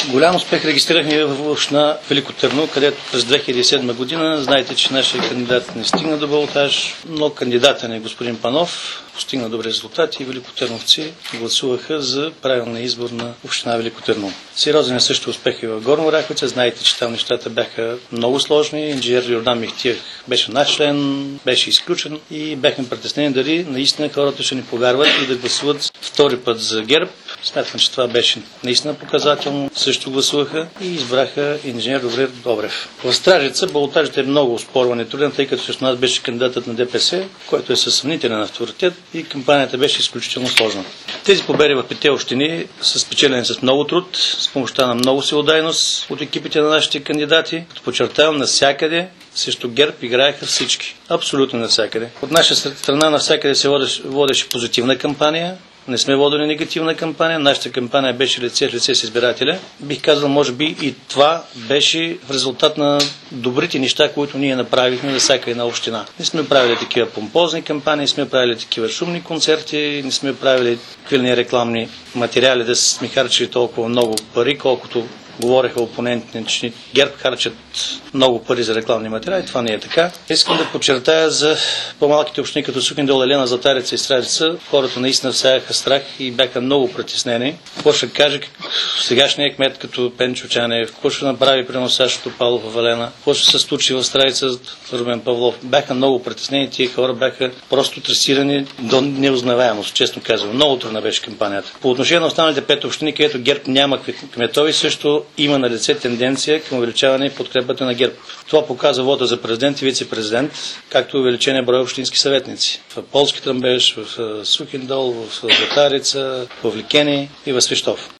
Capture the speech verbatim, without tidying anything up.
Голям успех регистрирахме в община Велико Търново, където през две хиляди и седма година, знаете, че нашия кандидат не стигна до балотаж, но кандидата ни, господин Панов, постигна добри резултати и великотърновци гласуваха за правилния избор на община Велико Търново. Сериозен е също успех и в Горна Оряховица. Знаете, че там нещата бяха много сложни. Инженер Йордан Мехтиев беше наш член, беше изключен и бяхме притеснени дали наистина хората ще ни повярват и да гласуват втори път за ГЕРБ. Смятам, че това беше наистина показателно. Също гласуваха и избраха инженер Добрир Добрев. В Стражица балотажът е много оспорван и труден, тъй като срещу нас беше кандидатът на ДПС, който е със съмнителен авторитет и кампанията беше изключително сложна. Тези победи в пете общини са спечелени с много труд, с помощта на много силодайност от екипите на нашите кандидати. Като подчертавам, навсякъде срещу ГЕРБ играеха всички. Абсолютно навсякъде. От наша страна навсякъде се водеше, водеше позитивна кампания. Не сме водили негативна кампания. Нашата кампания беше лице в лице с избирателя. Бих казал, може би и това беше в резултат на добрите неща, които ние направихме за всяка една община. Не сме правили такива помпозни кампании, не сме правили такива шумни концерти, не сме правили квилни рекламни материали, да сме харчили толкова много пари, колкото говореха опонентите, че ГЕРБ харчат много пари за рекламни материали. Това не е така. Искам да подчертая за по-малките общини, като Сухиндол, Елена, Златарица и Стражица. Хората наистина всяка страх и бяха много притеснени. Какво ще каже сегашният кмет като Пенчо Чанев, какво ще направи примерно Сашо Топалов в Елена, какво ще се случи в Стражица Румен Павлов. Бяха много притеснени. Тия хора бяха просто тресирани до неузнаваемост, честно казвам. Много трудна беше кампанията. По отношение на останалите пет общини, където ГЕРБ няма кметови, също има на лице тенденция към увеличаване и подкрепата на ГЕРБ. Това показва вода за президент и вице-президент, както увеличение брой общински съветници. В Полски Тръмбеш, в Сухиндол, в Златарица, в Ликени и в Свищов.